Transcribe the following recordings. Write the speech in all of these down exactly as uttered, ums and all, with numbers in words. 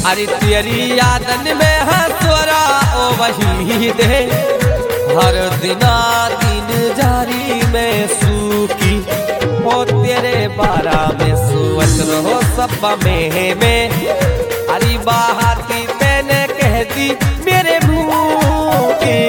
अरे तेरी यादन में हंसवरा ओ वही दे हर दिना दिन जारी में सूखी हो तेरे बारा में सुवत रहो सब में में अरे बाहती मैंने कह दी मेरे मुँह की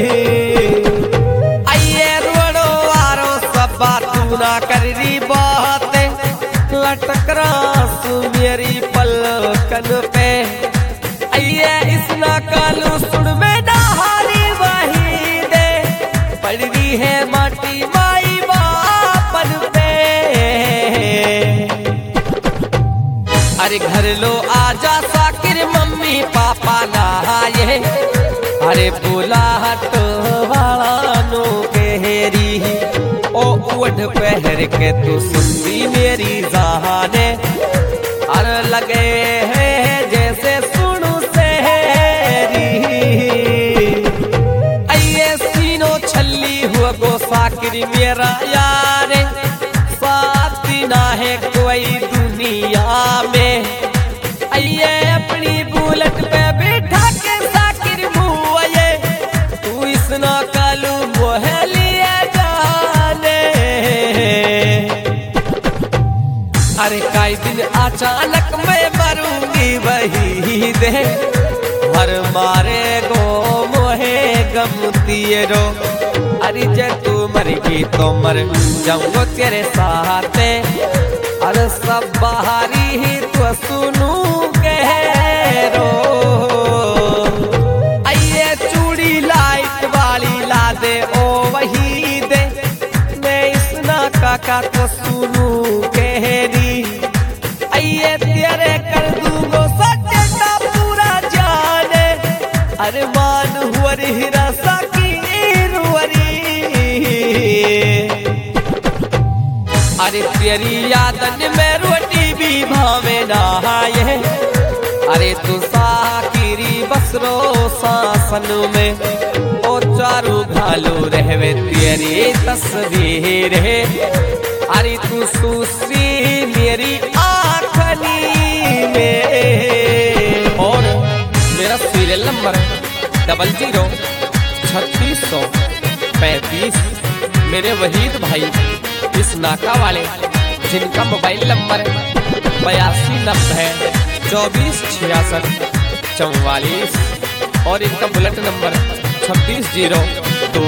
आइए रोड़ो आरो सब बातू ना कर री बातें लटक रास मेरी पलकन पे आइए इस ना कालू सुन में नहारी वही दे पड़ रही है माटी माई बापन पे अरे घर लो आजा साकिर मम्मी पापा नहाए अरे बुलाहट वाला नो केरी ओ उठ पहर के तू सुनती मेरी जहाने अरे लगे है जैसे सुनू सहरी आइए सीनो छल्ली हुआ गो साकिर मेरा यारे साथ ना है कोई दुनिया में आइए अपनी बुलेट पे बैठा के साकिर मुआए तू इसना कालू मोहलिया जाने अरे काई दिन अचानक मैं मरूंगी वही दे हर मारे गो मोहे गमती रो अरे जे तू मरेगी तो मर जाऊंगा तेरे साथ अरे सब बाहरी ही तो सुनू कह रो आइए चूड़ी लाइट वाली ला दे ओ वही दे मैं इस ना काका तो सुनू कह री आइए तेरे कर दूंगो सच्चे का पूरा जाने अरे मान हुआ हीरा साकिर वरी अरे तेरी यादन में रोटी भी भावे नहाए अरे तू साकिरी बसरो सासन में ओ चारू घालो रहवे तेरी तस्वीर है अरे तू सुसी मेरी आँखनी में और मेरा सीरियल नंबर डबल जीरो छत्तीस सौ पैंतीस मेरे वहीद भाई इस नाका वाले जिनका मोबाइल नंबर बयासी नब्बे चौबीस छियासठ चौवालीस और इनका बुलेट नंबर छब्बीस जीरो दो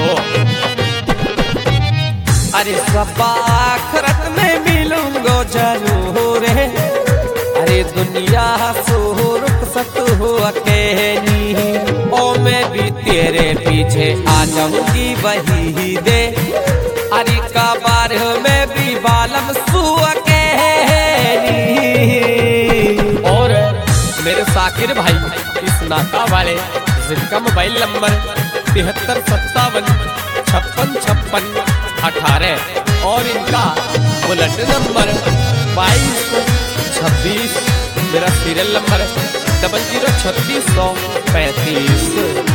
अरे सब आखिरत में मिलूंगो जरूर है अरे दुनिया सो रुखसत हो अकेली ओ मैं भी तेरे पीछे आ जाऊंगी वही दे अरे का बार में भी बालम सुअकेली और मेरे साकिर भाई इस नाका वाले जिनका मोबाइल नंबर तिहत्तर सत्तावन छप्पन छप्पन अठारह और इनका बुलेट नंबर बाईस छब्बीस मेरा सीरियल नंबर डबल जीरो छत्तीस सौ पैंतीस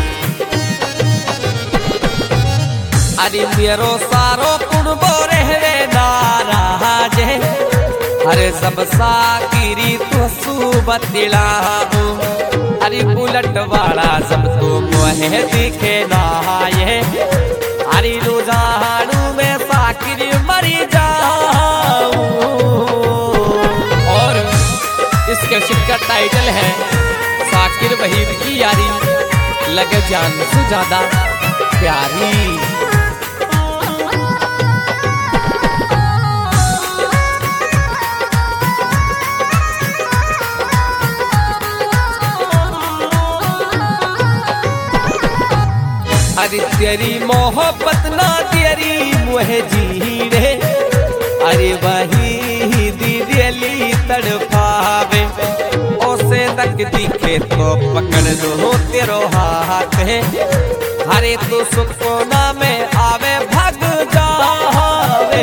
अरे मेरो सारो कुणबो रहवे नाराज अरे सब साकिरी तो सुबतिला अरे बुलेट वाला सब तो मोहे दिखे नहाए अरे रोजानू में साकिरी मरी जाऊं और इसके शिक्का टाइटल है साकिर वहीद की यारी लगे जान से ज्यादा प्यारी अरे तेरी मोहब्बत ना तेरी मुहे जी रे अरे वही दिली तड़पावे ओसे तक दिखे तो पकड़ लो तेरो हाथ है अरे तू सुकोना में आवे भग जावे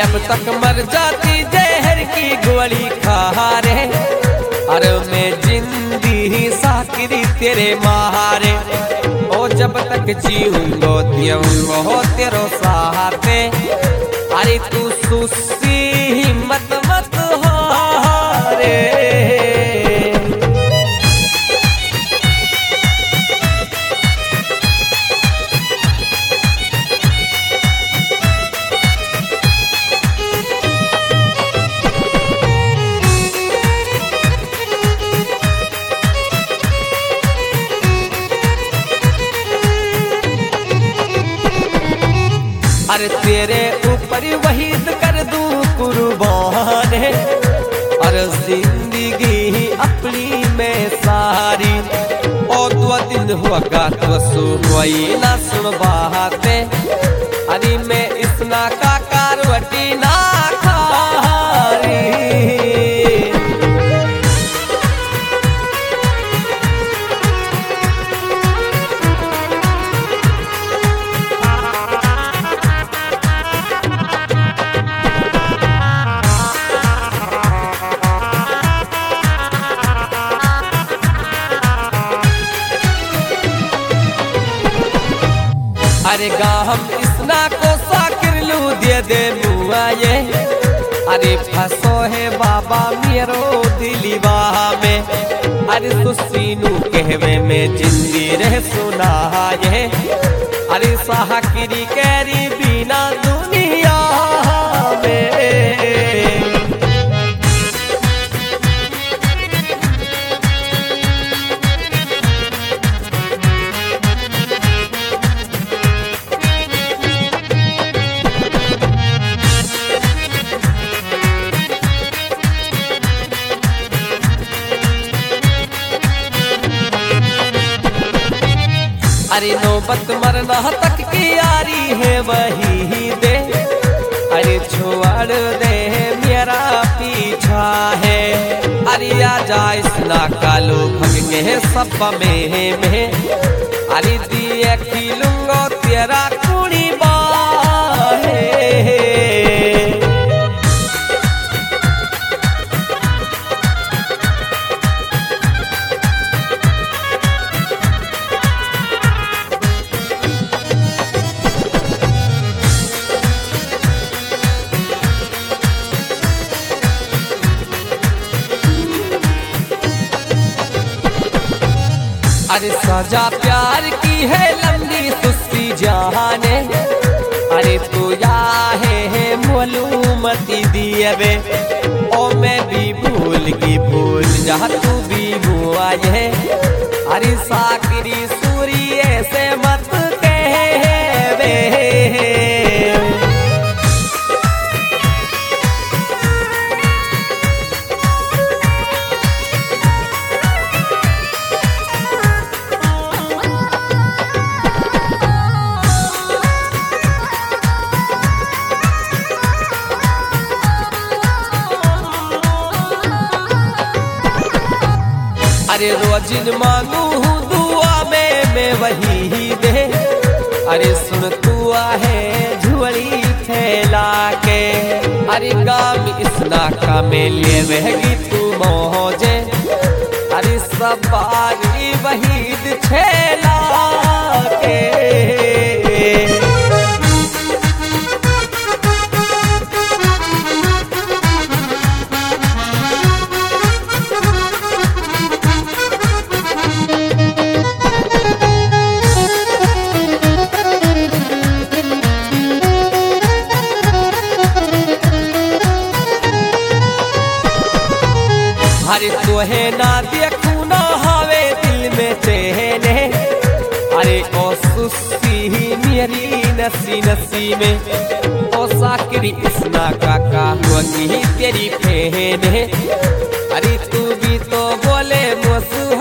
अब तक मर जाती जहर की गोली खा रे, अरे मैं जिंदगी साकिरी तेरे मारे। ओ जब तक जीऊंगो दियूंगो तेरो साथे, अरे तू सुस्ती हिम्मत मत हारे। अरे तेरे ऊपर वहीद कर दूं कुर्बान है, अरे जिंदगी अपनी में सारी। और दो दिन होगा तो सुनवाई ना सुन बाते, अरे मैं इस ना का कारवटी ना खारी। अरे गा हम इसना को साकिर लू दे दे मुआ ये, अरे फंसो है बाबा मेरो दिलीवा में। अरे सुसीनू कहवे में जिंदी रह सुना ये, अरे साकिरी कैरी बिना दुनिया में। अरे नौबत मरना तक की यारी है वही दे, अरे छोड़ दे मेरा पीछा है। अरे आजा इस नाकालो भग के सब में में, अरे दिए खिलूंगो तेरा कुड़ी बाहे। अरे सजा प्यार की है लंबी सुस्ती जाने, अरे तू या है मालूमती दिए बे। ओ मैं भी भूल की भूल जा तू भी हुआ ये, अरे साकिरी सूर्य से मत कहवे। अरे रोजिन मांगू हूँ दुआ में मैं वही दे, अरे सुन तू है झुड़ी फैला के। अरे गाम इस नाका में ले बहगी तू मौजे, अरे सब बारी वहीद छेला के। अरे तोहे ना देखू ना हवे दिल में चहने, अरे ओ सुस्ती मेरी नसी नसी में। ओ साकिरी इस नाका का हुआ तेरी पहने, अरे तू भी तो बोले मुझ